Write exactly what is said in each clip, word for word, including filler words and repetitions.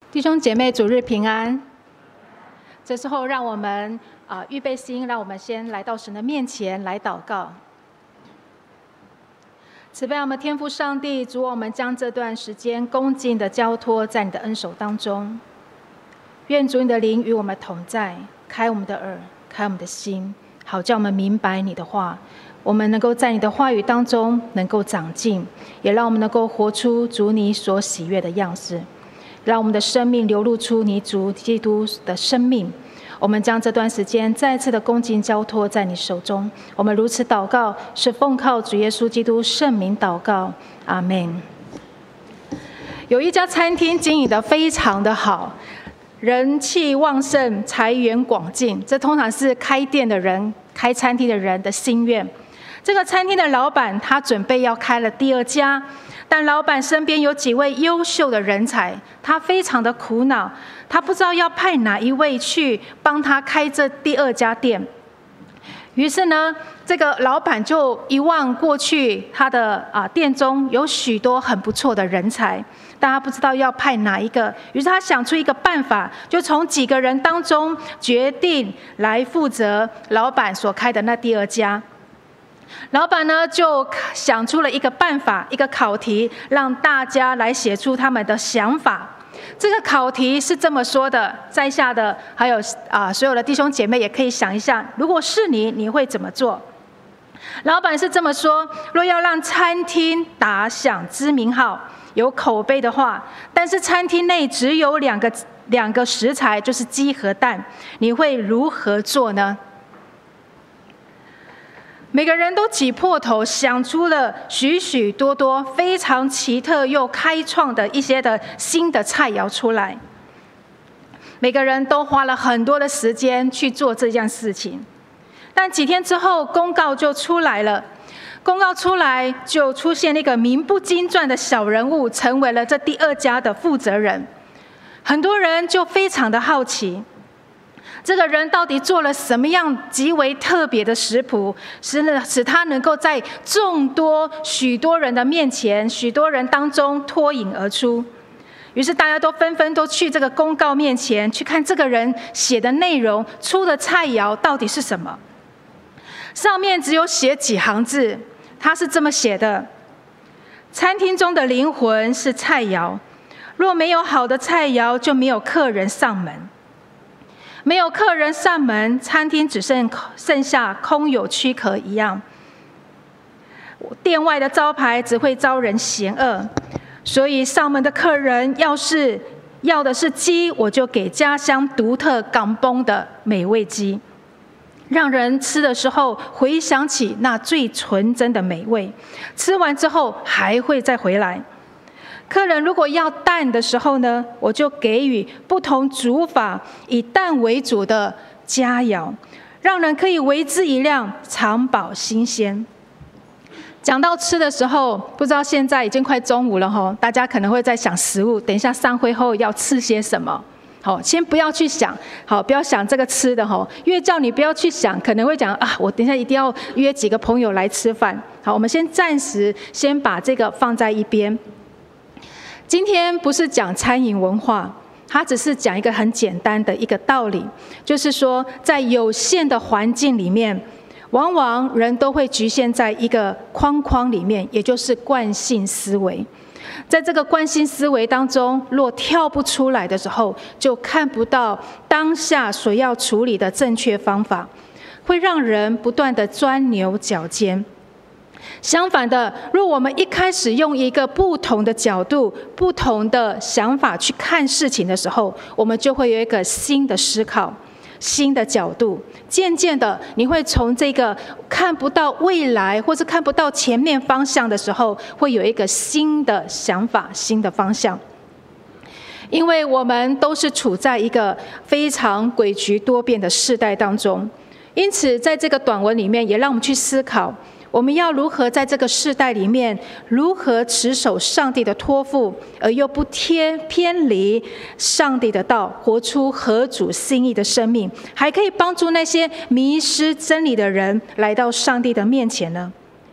弟兄姐妹，主日平安。这时候，让我们啊、呃、预备心，让我们先来到神的面前来祷告。慈悲我们天父上帝，主，我们将这段时间恭敬的交托在你的恩手当中。愿主你的灵与我们同在，开我们的耳，开我们的心，好叫我们明白你的话。我们能够在你的话语当中能够长进，也让我们能够活出主你所喜悦的样式。让我们的生命流露出你主基督的生命。我们将这段时间再次的恭敬交托在你手中。我们如此祷告，是奉靠主耶稣基督圣名祷告，阿们。有一家餐厅经营得非常的好，人气旺盛，财源广进，这通常是开店的人、开餐厅的人的心愿。这个餐厅的老板他准备要开了第二家，但老板身边有几位优秀的人才，他非常的苦恼，他不知道要派哪一位去帮他开这第二家店。于是呢，这个老板就一望过去，他的啊店中有许多很不错的人才，但他不知道要派哪一个。于是他想出一个办法，就从几个人当中决定来负责老板所开的那第二家。老板呢就想出了一个办法，一个考题，让大家来写出他们的想法。这个考题是这么说的，在下的还有啊所有的弟兄姐妹也可以想一下，如果是你，你会怎么做？老板是这么说：若要让餐厅打响知名号，有口碑的话，但是餐厅内只有两个两个食材，就是鸡和蛋，你会如何做呢？每个人都挤破头想出了许许多多非常奇特又开创的一些的新的菜肴出来。每个人都花了很多的时间去做这件事情，但几天之后公告就出来了。公告出来就出现了一个名不经传的小人物，成为了这第二家的负责人。很多人就非常的好奇，这个人到底做了什么样极为特别的食谱，使使他能够在众多许多人的面前、许多人当中脱颖而出？于是大家都纷纷都去这个公告面前去看这个人写的内容，出的菜肴到底是什么。上面只有写几行字，他是这么写的：餐厅中的灵魂是菜肴，若没有好的菜肴，就没有客人上门。没有客人上门，餐厅只剩剩下空有躯壳一样。店外的招牌只会招人嫌恶，所以上门的客人要是要的是鸡，我就给家乡独特港崩的美味鸡，让人吃的时候回想起那最纯真的美味，吃完之后还会再回来。客人如果要蛋的时候呢，我就给予不同煮法以蛋为主的佳肴，让人可以为之一亮，常保新鲜。讲到吃的时候，不知道现在已经快中午了吼，大家可能会在想食物，等一下散会后要吃些什么。好，先不要去想，好，不要想这个吃的吼，因为叫你不要去想，可能会讲啊，我等一下一定要约几个朋友来吃饭。好，我们先暂时先把这个放在一边。今天不是讲餐饮文化，它只是讲一个很简单的一个道理，就是说在有限的环境里面，往往人都会局限在一个框框里面，也就是惯性思维。在这个惯性思维当中，若跳不出来的时候，就看不到当下所要处理的正确方法，会让人不断的钻牛角尖。相反的，若我们一开始用一个不同的角度、不同的想法去看事情的时候，我们就会有一个新的思考、新的角度。渐渐的，你会从这个看不到未来或是看不到前面方向的时候，会有一个新的想法、新的方向。因为我们都是处在一个非常诡谲多变的世代当中，因此在这个短文里面，也让我们去思考，我们要如何在这个世代里面，如何持守上帝的托付，而又不偏偏离上帝的道，活出合主心意的生命，还可以帮助那些迷失真理的人来到上帝的面前呢？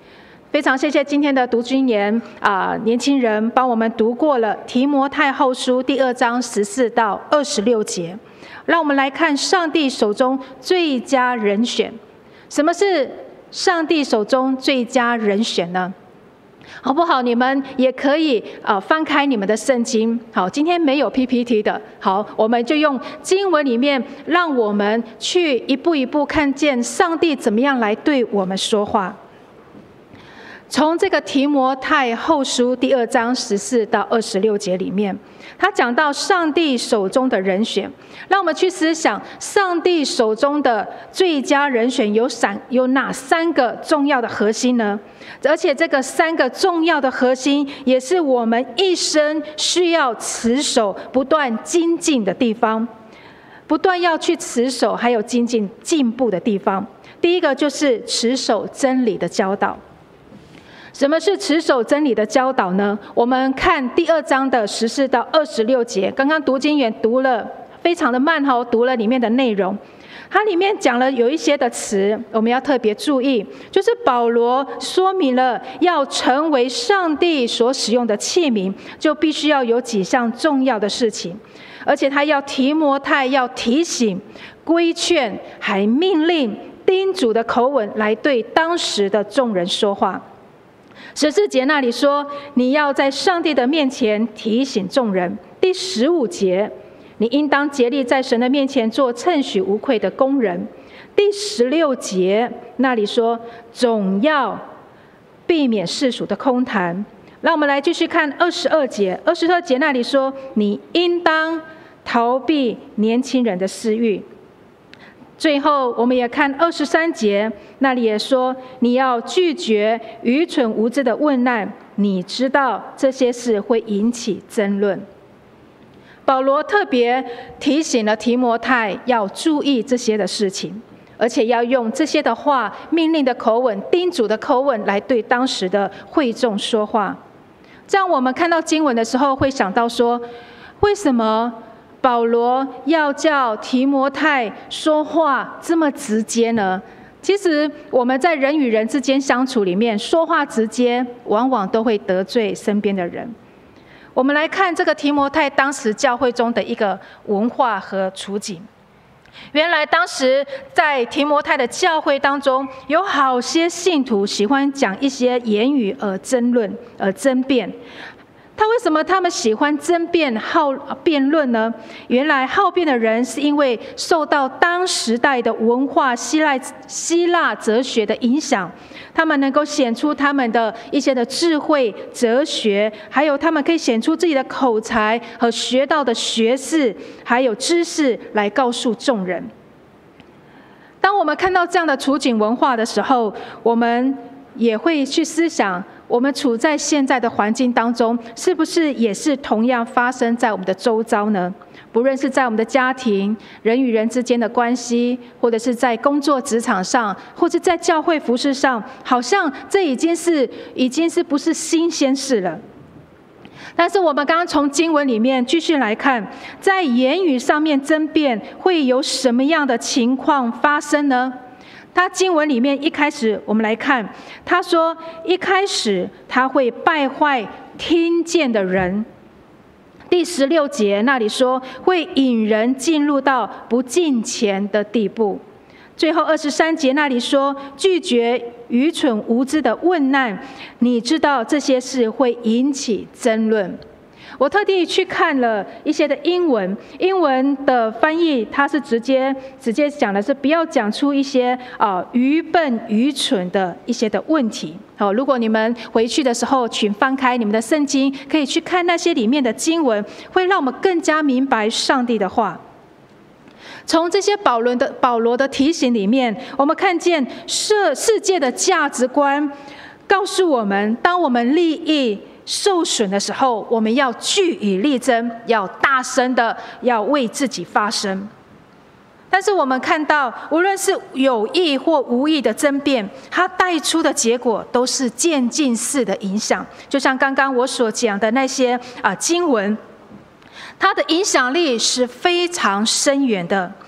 非常谢谢今天的读经研啊、呃，年轻人帮我们读过了提摩太后书第二章十四到二十六节。让我们来看上帝手中最佳人选。什么是上帝手中最佳人选呢？好不好？你们也可以呃翻开你们的圣经。好，今天没有 P P T 的，好，我们就用经文里面，让我们去一步一步看见上帝怎么样来对我们说话。从这个提摩太后书第二章十四到二十六节里面，他讲到上帝手中的人选，让我们去思想上帝手中的最佳人选有三有哪三个重要的核心呢？而且这个三个重要的核心，也是我们一生需要持守、不断精进的地方，不断要去持守，还有精进进步的地方。第一个就是持守真理的教导。什么是持守真理的教导呢？我们看第二章的十四到二十六节，刚刚读经员读了非常的慢哦，读了里面的内容。它里面讲了有一些的词，我们要特别注意，就是保罗说明了要成为上帝所使用的器皿，就必须要有几项重要的事情，而且他要提摩太要提醒、规劝，还命令、叮嘱的口吻来对当时的众人说话。十四节那里说，你要在上帝的面前提醒众人。第十五节，你应当竭力在神的面前做称许无愧的工人。第十六节那里说，总要避免世俗的空谈。让我们来继续看二十二节，二十二节那里说，你应当逃避年轻人的私欲。最后我们也看二十三节，那里也说，你要拒绝愚蠢无知的问难，你知道这些事会引起争论。保罗特别提醒了提摩太要注意这些的事情，而且要用这些的话、命令的口吻、叮嘱的口吻来对当时的会众说话。这样我们看到经文的时候会想到说，为什么保罗要叫提摩太说话这么直接呢？其实我们在人与人之间相处里面，说话直接往往都会得罪身边的人。我们来看这个提摩太当时教会中的一个文化和处境。原来当时在提摩太的教会当中，有好些信徒喜欢讲一些言语而争论、而争辩。他为什么他们喜欢争辩、好辩论呢？原来好辩的人是因为受到当时代的文化、希腊希腊哲学的影响，他们能够显出他们的一些的智慧、哲学，还有他们可以显出自己的口才和学到的学识，还有知识来告诉众人。当我们看到这样的处境文化的时候，我们也会去思想，我们处在现在的环境当中，是不是也是同样发生在我们的周遭呢？不论是在我们的家庭、人与人之间的关系，或者是在工作职场上，或者在教会服事上，好像这已经是已经是不是新鲜事了。但是我们刚刚从经文里面继续来看，在言语上面争辩会有什么样的情况发生呢？他经文里面一开始我们来看，他说一开始他会败坏听见的人。第十六节那里说会引人进入到不敬虔的地步。最后二十三节那里说拒绝愚蠢无知的问难，你知道这些事会引起争论。我特地去看了一些的英文，英文的翻译，它是直接直接讲的是不要讲出一些啊、呃、愚笨愚蠢的一些的问题。好，如果你们回去的时候，请翻开你们的圣经，可以去看那些里面的经文，会让我们更加明白上帝的话。从这些保罗的保罗的提醒里面，我们看见世世界的价值观告诉我们，当我们利益受损的时候，我们要据以力争，要大声的要为自己发声。但是我们看到，无论是有意或无意的争辩，它带出的结果都是渐进式的影响。就像刚刚我所讲的那些啊经文，它的影响力是非常深远的。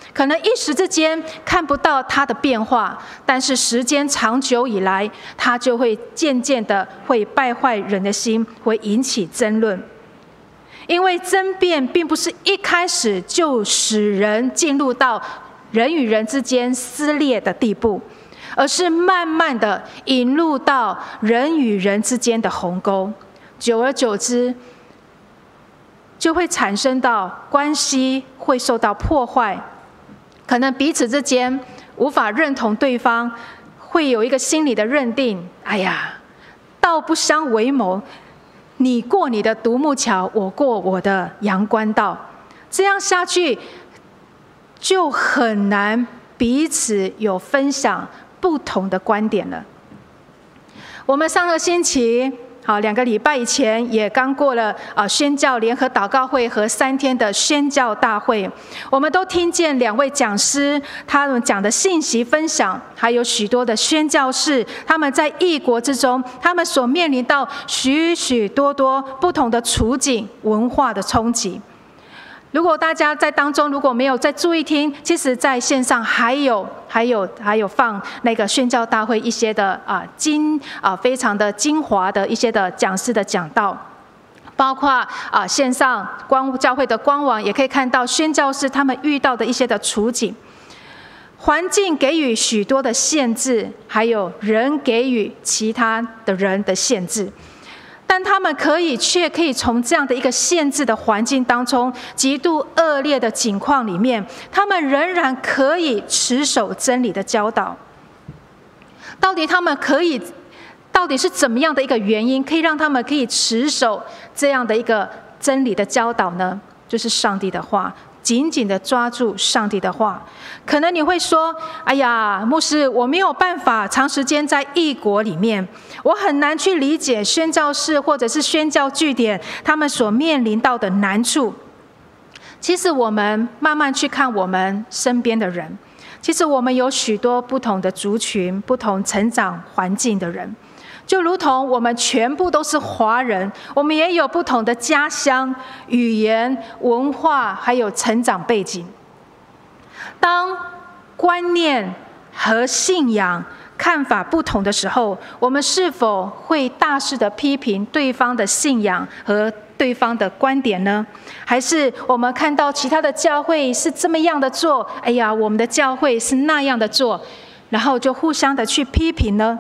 可能一时之间看不到它的变化，但是时间长久以来，它就会渐渐的会败坏人的心，会引起争论。因为争辩并不是一开始就使人进入到人与人之间撕裂的地步，而是慢慢的引入到人与人之间的鸿沟，久而久之，就会产生到关系会受到破坏，可能彼此之间无法认同对方，会有一个心理的认定，哎呀，道不相为谋，你过你的独木桥，我过我的阳关道，这样下去就很难彼此有分享不同的观点了。我们上个星期好，两个礼拜以前也刚过了啊宣教联合祷告会和三天的宣教大会，我们都听见两位讲师他们讲的信息分享，还有许多的宣教士他们在异国之中，他们所面临到许许多多不同的处境、文化的冲击。如果大家在当中如果没有再注意听，其实在线上还有还有还有放那个宣教大会一些的啊精啊非常的精华的一些的讲师的讲道，包括啊线上光教会的官网也可以看到宣教士他们遇到的一些的处境，环境给予许多的限制，还有人给予其他的人的限制。但他们可以却可以从这样的一个限制的环境当中，极度恶劣的境况里面，他们仍然可以持守真理的教导。到底他们可以，到底是怎么样的一个原因，可以让他们可以持守这样的一个真理的教导呢？就是上帝的话，紧紧的抓住上帝的话。可能你会说，哎呀，牧师，我没有办法长时间在异国里面，我很难去理解宣教士或者是宣教据点他们所面临到的难处。其实我们慢慢去看我们身边的人，其实我们有许多不同的族群、不同成长环境的人，就如同我们全部都是华人，我们也有不同的家乡、语言、文化，还有成长背景。当观念和信仰看法不同的时候，我们是否会大肆的批评对方的信仰和对方的观点呢？还是我们看到其他的教会是这么样的做，哎呀，我们的教会是那样的做，然后就互相的去批评呢？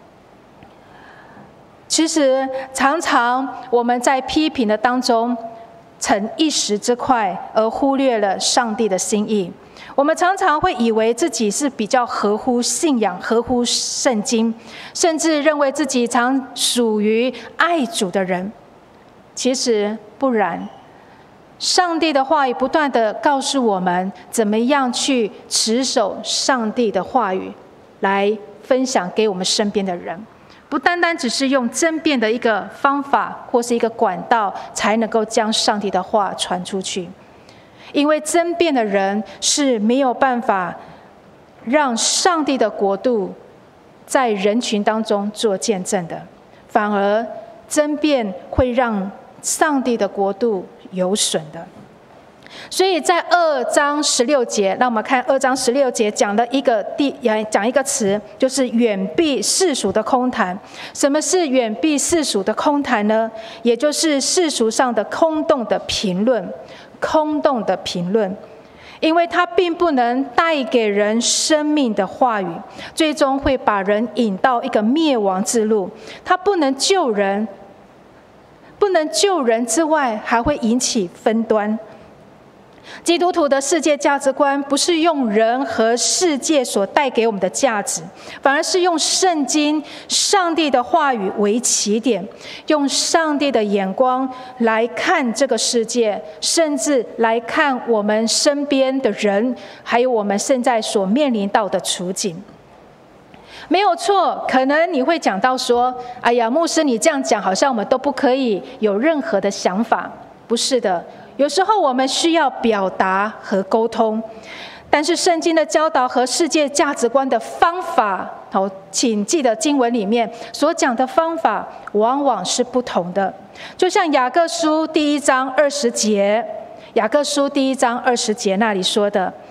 其实常常我们在批评的当中逞一时之快，而忽略了上帝的心意。我们常常会以为自己是比较合乎信仰、合乎圣经，甚至认为自己常属于爱主的人。其实不然，上帝的话语不断地告诉我们，怎么样去持守上帝的话语，来分享给我们身边的人。不单单只是用争辩的一个方法或是一个管道，才能够将上帝的话传出去。因为争辩的人是没有办法让上帝的国度在人群当中做见证的，反而争辩会让上帝的国度有损的。所以在二章十六节，让我们看二章十六节讲了一个第讲一个词，就是远避世俗的空谈。什么是远避世俗的空谈呢？也就是世俗上的空洞的评论。空洞的评论，因为它并不能带给人生命的话语，最终会把人引到一个灭亡之路。它不能救人，不能救人之外，还会引起分端。基督徒的世界价值观不是用人和世界所带给我们的价值，反而是用圣经、上帝的话语为起点，用上帝的眼光来看这个世界，甚至来看我们身边的人，还有我们现在所面临到的处境。没有错，可能你会讲到说，哎呀，牧师你这样讲好像我们都不可以有任何的想法。不是的，有时候我们需要表达和沟通，但是圣经的教导和世界价值观的方法，好，请记得经文里面所讲的方法往往是不同的。就像雅各书第一章二十节，雅各书第一章二十节那里说的，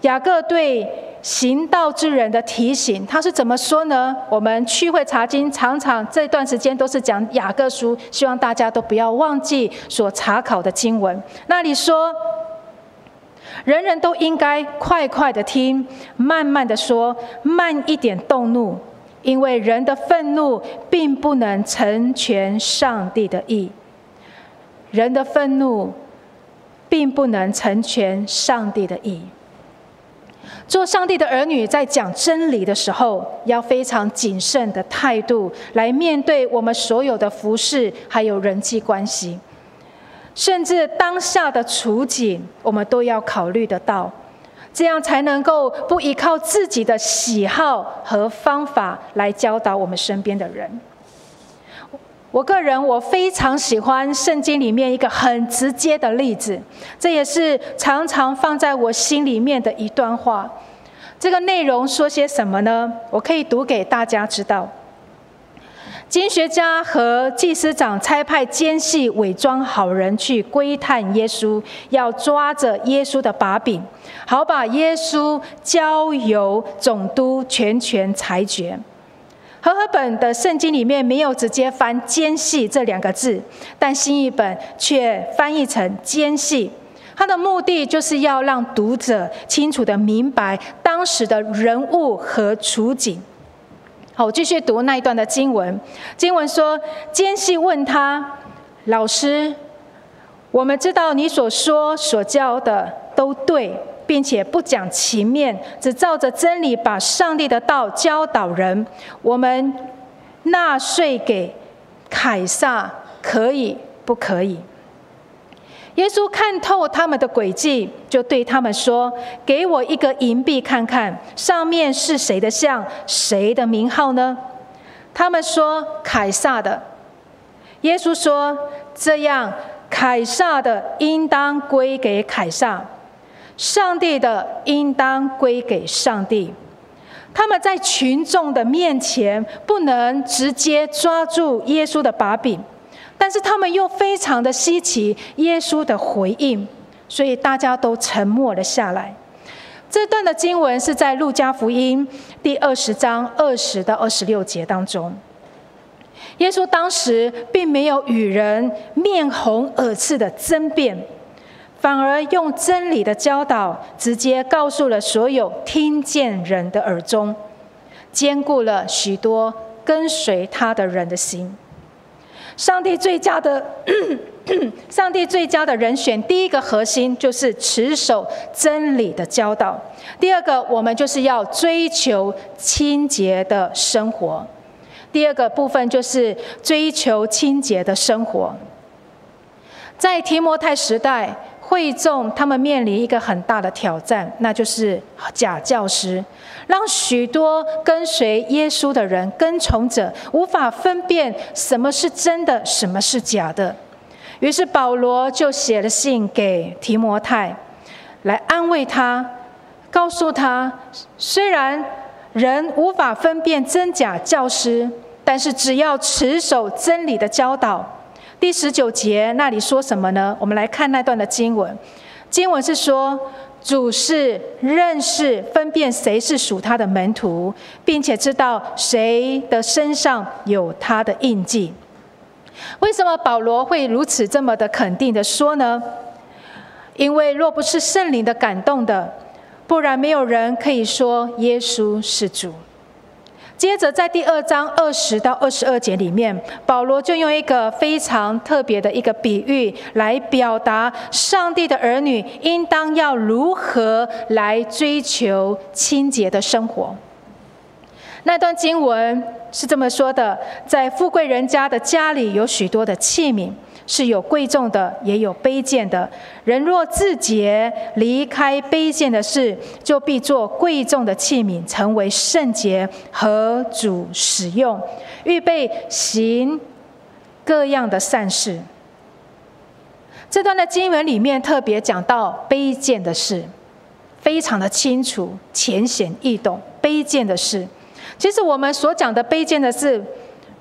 雅各对行道之人的提醒，他是怎么说呢？我们区会查经常常这段时间都是讲雅各书，希望大家都不要忘记所查考的经文。那里说，人人都应该快快的听，慢慢的说，慢一点动怒，因为人的愤怒并不能成全上帝的义。人的愤怒并不能成全上帝的义。做上帝的儿女，在讲真理的时候，要非常谨慎的态度来面对我们所有的服事，还有人际关系，甚至当下的处境，我们都要考虑得到，这样才能够不依靠自己的喜好和方法来教导我们身边的人。我个人我非常喜欢圣经里面一个很直接的例子，这也是常常放在我心里面的一段话。这个内容说些什么呢？我可以读给大家知道。经学家和祭司长差派奸细伪装好人去窥探耶稣，要抓着耶稣的把柄，好把耶稣交由总督全权裁决。和合本的圣经里面没有直接翻奸细这两个字，但新译本却翻译成奸细。它的目的就是要让读者清楚地明白当时的人物和处境。好，我继续读那一段的经文。经文说，奸细问他，老师，我们知道你所说所教的都对，并且不讲情面，只照着真理把上帝的道教导人。我们纳税给凯撒可以不可以？耶稣看透他们的诡计，就对他们说，给我一个银币看看，上面是谁的像，谁的名号呢？他们说，凯撒的。耶稣说，这样凯撒的应当归给凯撒，上帝的应当归给上帝。他们在群众的面前不能直接抓住耶稣的把柄，但是他们又非常的稀奇耶稣的回应，所以大家都沉默了下来。这段的经文是在路加福音第二十章二十到二十六节当中。耶稣当时并没有与人面红耳赤的争辩，反而用真理的教导直接告诉了所有听见人的耳中，坚固了许多跟随他的人的心。上帝最佳的上帝最佳的人选，第一个核心就是持守真理的教导。第二个，我们就是要追求清洁的生活。第二个部分就是追求清洁的生活。在提摩太时代，会众他们面临一个很大的挑战，那就是假教师，让许多跟随耶稣的人、跟从者无法分辨什么是真的，什么是假的。于是保罗就写了信给提摩太，来安慰他，告诉他，虽然人无法分辨真假教师，但是只要持守真理的教导。第十九节那里说什么呢？我们来看那段的经文。经文是说，主是认识分辨谁是属他的门徒，并且知道谁的身上有他的印记。为什么保罗会如此这么的肯定的说呢？因为若不是圣灵的感动的，不然没有人可以说耶稣是主。接着在第二章二十到二十二节里面，保罗就用一个非常特别的一个比喻来表达上帝的儿女应当要如何来追求清洁的生活。那段经文是这么说的，在富贵人家的家里有许多的器皿，是有贵重的，也有卑贱的。人若自洁，离开卑贱的事，就必做贵重的器皿，成为圣洁，合主使用，预备行各样的善事。这段的经文里面特别讲到卑贱的事，非常的清楚，浅显易懂。卑贱的事，其实我们所讲的卑贱的事，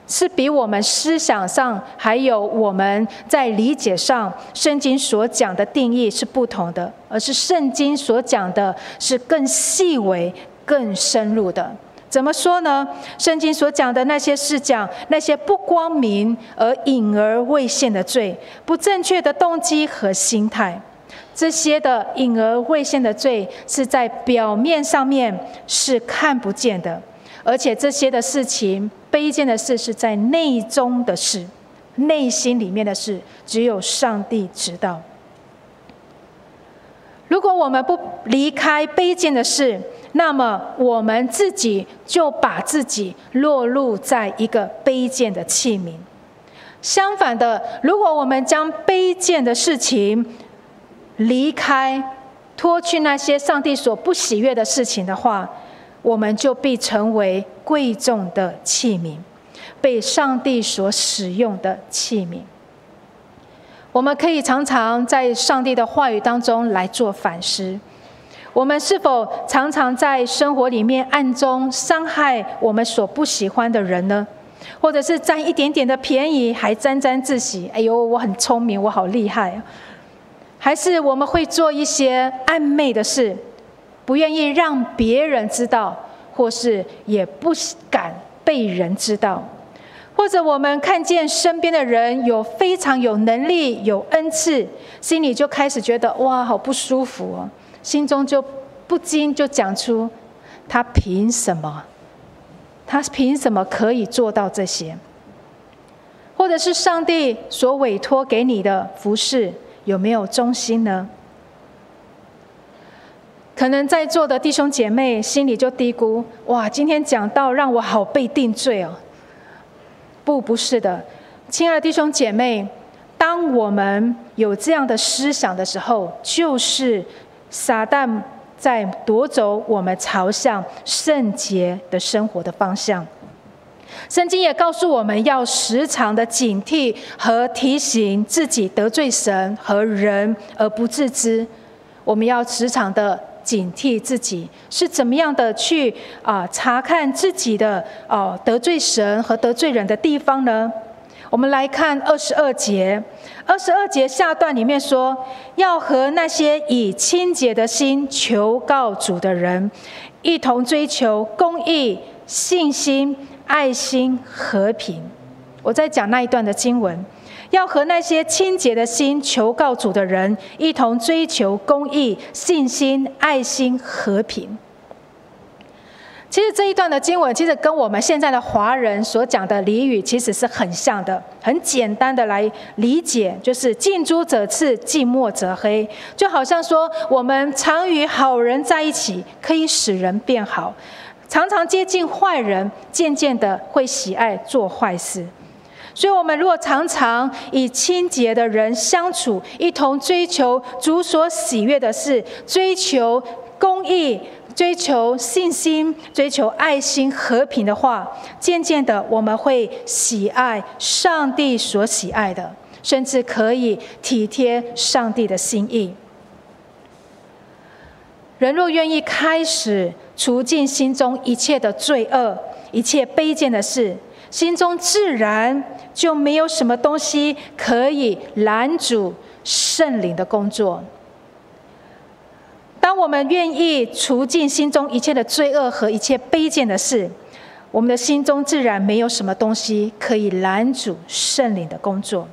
是比我们思想上还有我们在理解上圣经所讲的定义是不同的，而是圣经所讲的是更细微更深入的。怎么说呢？圣经所讲的那些是讲那些不光明而隐而未现的罪，不正确的动机和心态。这些的隐而未现的罪是在表面上面是看不见的，而且这些的事情，卑贱的事是在内中的事，内心里面的事，只有上帝知道。如果我们不离开卑贱的事，那么我们自己就把自己落入在一个卑贱的器皿。相反的，如果我们将卑贱的事情离开，脱去那些上帝所不喜悦的事情的话，我们就必成为贵重的器皿，被上帝所使用的器皿。我们可以常常在上帝的话语当中来做反思，我们是否常常在生活里面暗中伤害我们所不喜欢的人呢？或者是占一点点的便宜还沾沾自喜，哎呦，我很聪明，我好厉害。还是我们会做一些暧昧的事，不愿意让别人知道，或是也不敢被人知道。或者我们看见身边的人有非常有能力、有恩赐，心里就开始觉得哇，好不舒服哦，心中就不禁就讲出：他凭什么？他凭什么可以做到这些？或者是上帝所委托给你的服事，有没有忠心呢？可能在座的弟兄姐妹心里就嘀咕：哇，今天讲道让我好被定罪哦。不，不是的，亲爱的弟兄姐妹，当我们有这样的思想的时候，就是撒旦在夺走我们朝向圣洁的生活的方向。圣经也告诉我们要时常的警惕和提醒自己得罪神和人而不自知。我们要时常的警惕自己是怎么样的去啊、呃、查看自己的啊、呃、得罪神和得罪人的地方呢？我们来看二十二节，二十二节下段里面说，要和那些以清洁的心求告主的人，一同追求公义、信心、爱心、和平。我在讲那一段的经文。要和那些清洁的心求告主的人，一同追求公义、信心、爱心、和平。其实这一段的经文，其实跟我们现在的华人所讲的俚语其实是很像的，很简单的来理解，就是近朱者赤，近墨者黑。就好像说，我们常与好人在一起，可以使人变好；常常接近坏人，渐渐的会喜爱做坏事。所以我们如果常常以清洁的人相处，一同追求主所喜悦的事，追求公义，追求信心，追求爱心、和平的话，渐渐的我们会喜爱上帝所喜爱的，甚至可以体贴上帝的心意。人若愿意开始除尽心中一切的罪恶、一切卑贱的事，心中自然就没有什么东西可以拦阻圣灵的工作。当我们愿意除尽心中一切的罪恶和一切卑贱的事，我们的心中自然没有什么东西可以拦阻圣灵的工作。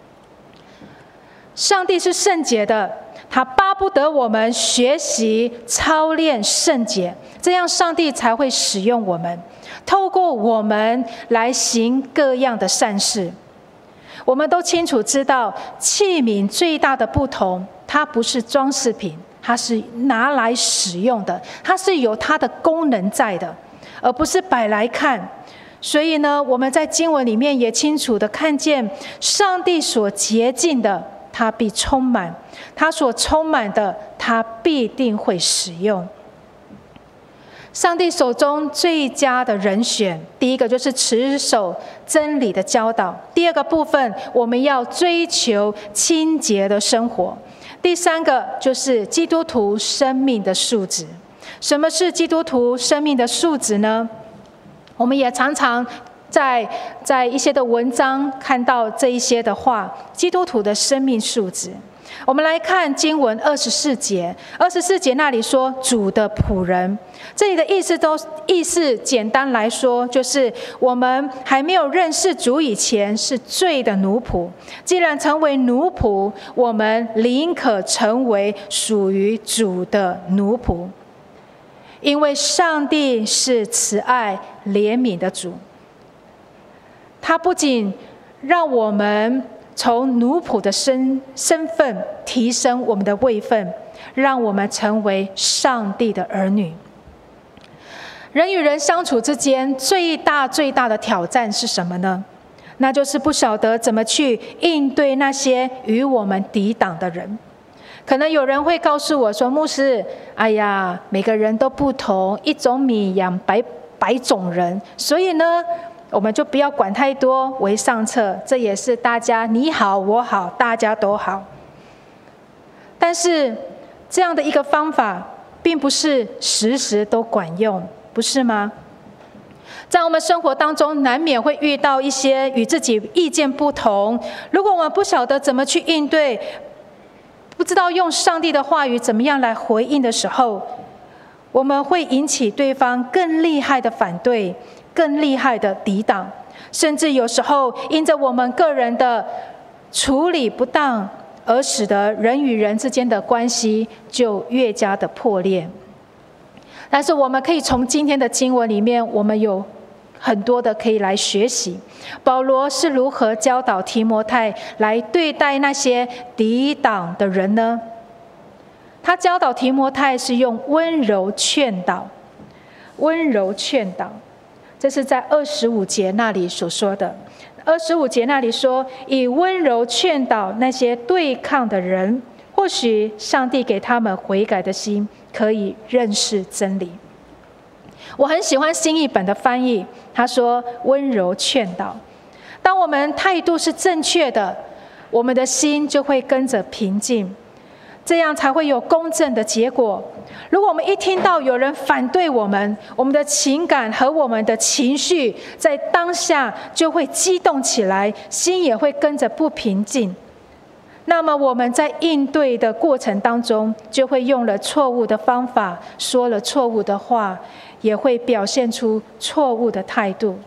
上帝是圣洁的，他巴不得我们学习操练圣洁，这样上帝才会使用我们，透过我们来行各样的善事。我们都清楚知道，器皿最大的不同，它不是装饰品，它是拿来使用的，它是有它的功能在的，而不是摆来看。所以呢，我们在经文里面也清楚的看见，上帝所洁净的，他必充满；他所充满的，他必定会使用。上帝手中最佳的人选，第一个就是持守真理的教导；第二个部分，我们要追求清洁的生活；第三个就是基督徒生命的素质。什么是基督徒生命的素质呢？我们也常常在在一些的文章看到这一些的话，基督徒的生命数值。我们来看经文二十四节，二十四节那里说主的仆人，这里的意思都意思简单来说，就是我们还没有认识主以前是罪的奴仆，既然成为奴仆，我们宁可成为属于主的奴仆，因为上帝是慈爱怜悯的主，他不仅让我们从奴仆的身身份提升我们的位分，让我们成为上帝的儿女。人与人相处之间最大最大的挑战是什么呢？那就是不晓得怎么去应对那些与我们抵挡的人。可能有人会告诉我说，牧师，哎呀，每个人都不同，一种米养百百种人，所以呢我们就不要管太多，为上策，这也是大家你好我好，大家都好。但是这样的一个方法并不是时时都管用，不是吗？在我们生活当中难免会遇到一些与自己意见不同，如果我们不晓得怎么去应对，不知道用上帝的话语怎么样来回应的时候，我们会引起对方更厉害的反对，更厉害的抵挡，甚至有时候因着我们个人的处理不当，而使得人与人之间的关系就越加的破裂。但是我们可以从今天的经文里面，我们有很多的可以来学习。保罗是如何教导提摩太来对待那些抵挡的人呢？他教导提摩太是用温柔劝导，温柔劝导。这是在二十五节那里所说的。二十五节那里说，以温柔劝导那些对抗的人，或许上帝给他们悔改的心，可以认识真理。我很喜欢新译本的翻译，他说温柔劝导。当我们态度是正确的，我们的心就会跟着平静，这样才会有公正的结果。如果我们一听到有人反对我们，我们的情感和我们的情绪在当下就会激动起来，心也会跟着不平静。那么我们在应对的过程当中，就会用了错误的方法，说了错误的话，也会表现出错误的态度。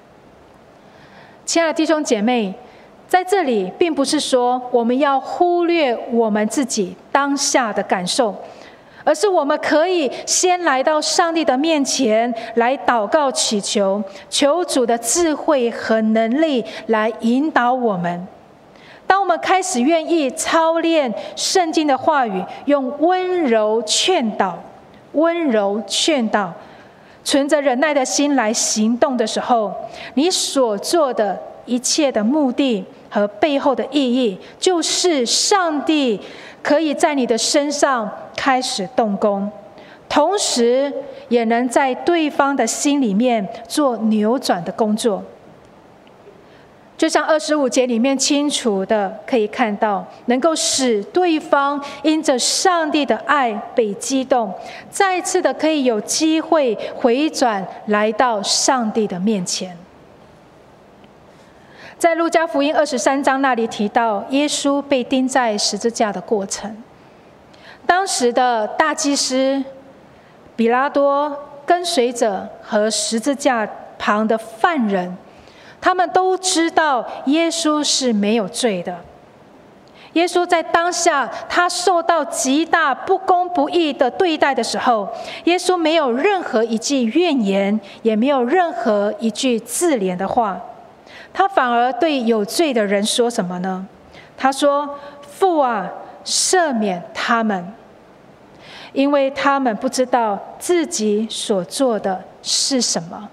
亲爱的弟兄姐妹，在这里并不是说我们要忽略我们自己当下的感受，而是我们可以先来到上帝的面前来祷告祈求，求主的智慧和能力来引导我们。当我们开始愿意操练圣经的话语，用温柔劝导，温柔劝导，存着忍耐的心来行动的时候，你所做的一切的目的和背后的意义，就是上帝可以在你的身上开始动工，同时也能在对方的心里面做扭转的工作。就像二十五节里面清楚的可以看到，能够使对方因着上帝的爱被激动，再次的可以有机会回转来到上帝的面前。在路加福音二十三章那里提到耶稣被钉在十字架的过程，当时的大祭司比拉多、跟随者和十字架旁的犯人，他们都知道耶稣是没有罪的。耶稣在当下他受到极大不公不义的对待的时候，耶稣没有任何一句怨言，也没有任何一句自怜的话，他反而对有罪的人说什么呢？他说：父啊，赦免他们，因为他们不知道自己所做的是什么。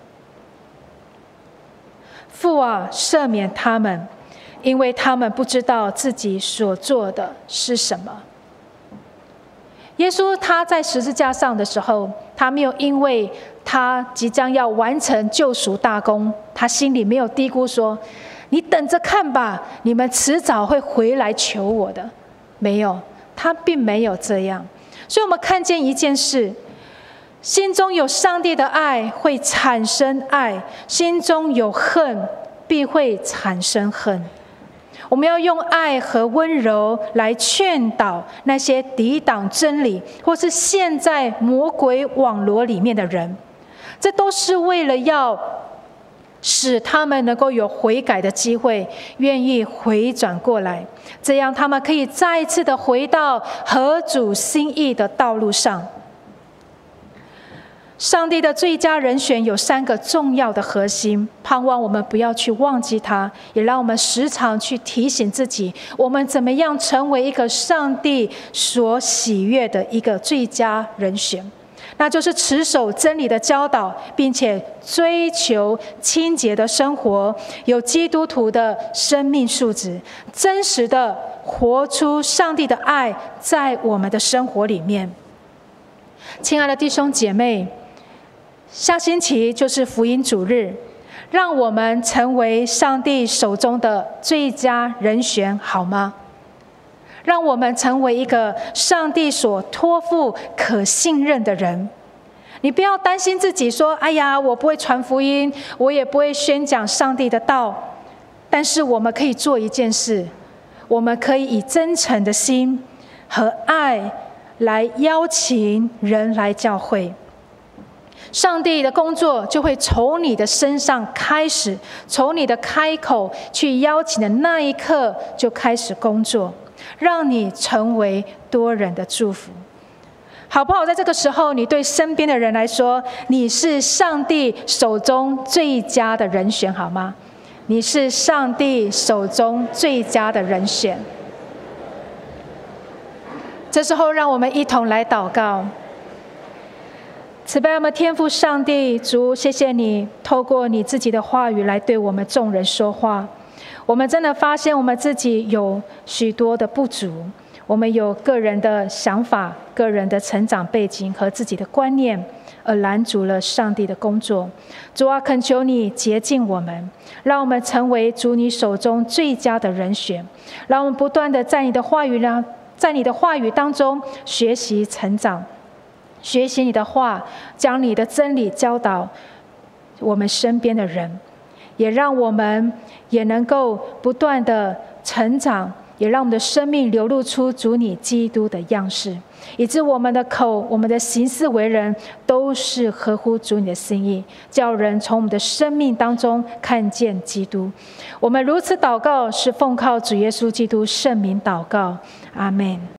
父啊，赦免他们，因为他们不知道自己所做的是什么。耶稣他在十字架上的时候，他没有因为他即将要完成救赎大功，他心里没有嘀咕说：你等着看吧，你们迟早会回来求我的。没有，他并没有这样。所以我们看见一件事， 心中有上帝的爱，会产生爱；心中有恨，必会产生恨。我们要用爱和温柔来劝导那些抵挡真理，或是陷在魔鬼网罗里面的人。这都是为了要使他们能够有悔改的机会，愿意回转过来，这样他们可以再一次的回到合主心意的道路上。上帝的最佳人选有三个重要的核心，盼望我们不要去忘记它，也让我们时常去提醒自己，我们怎么样成为一个上帝所喜悦的一个最佳人选。那就是持守真理的教导，并且追求清洁的生活，有基督徒的生命素质，真实的活出上帝的爱在我们的生活里面。亲爱的弟兄姐妹，下星期就是福音主日，让我们成为上帝手中的最佳人选，好吗？让我们成为一个上帝所托付可信任的人。你不要担心自己说，哎呀，我不会传福音，我也不会宣讲上帝的道。但是我们可以做一件事，我们可以以真诚的心和爱来邀请人来教会。上帝的工作就会从你的身上开始，从你的开口去邀请的那一刻就开始工作，让你成为多人的祝福。好不好？在这个时候，你对身边的人来说，你是上帝手中最佳的人选，好吗？你是上帝手中最佳的人选。这时候，让我们一同来祷告。慈悲我们天父上帝，主，谢谢你透过你自己的话语来对我们众人说话。我们真的发现我们自己有许多的不足，我们有个人的想法、个人的成长背景和自己的观念，而拦阻了上帝的工作。主啊，恳求你洁净我们，让我们成为主你手中最佳的人选，让我们不断的在你的话语上，在你的话语当中学习成长，学习你的话，将你的真理教导我们身边的人，也让我们也能够不断的成长，也让我们的生命流露出主你基督的样式，以致我们的口、我们的行事为人都是合乎主你的心意，叫人从我们的生命当中看见基督。我们如此祷告，是奉靠主耶稣基督圣名祷告，阿们。